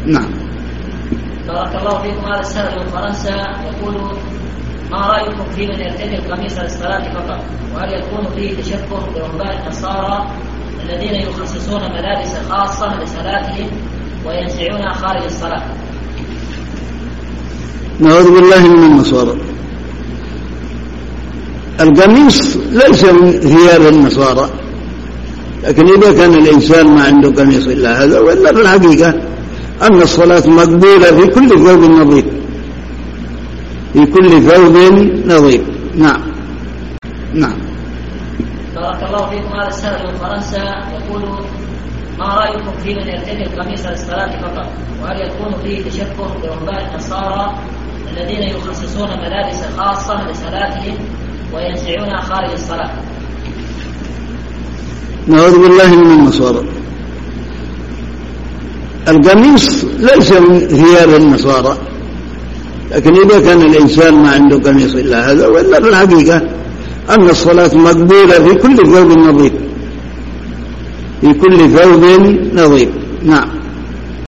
نعم. بارك الله فيكم. هذا السائل من فرنسا يقول: ما رأيكم في من يرتدي القميص للصلاة فقط؟ وهل يكون فيه تشبه برهبان النصارى الذين يخصصون ملابس خاصة لصلاتهم وينزعونها خارج الصلاة؟ نعوذ بالله من النصارى. القميص ليس من ثياب النصارى، لكن إذا كان الإنسان ما عنده قميص إلا هذا، وإلا في الحقيقة أن الصلاة مقبولة في كل ثوب نظيف، في كل ثوب نظيف. نعم. نعم. بارك الله فيكم. هذا السائل من فرنسا يقول: ما رأيكم في من يرتدي القميص للصلاة فقط؟ وهل يكون فيه تشبه برهبان النصارى الذين يخصصون ملابس خاصة لصلاتهم وينزعونها خارج الصلاة؟ نعوذ بالله من النصارى. القميص ليس من ثياب النصارى، لكن إذا كان الإنسان ما عنده قميص إلا هذا، وإلا في الحقيقة أن الصلاة مقبولة في كل ثوب نظيف، في كل ثوب نظيف. نعم.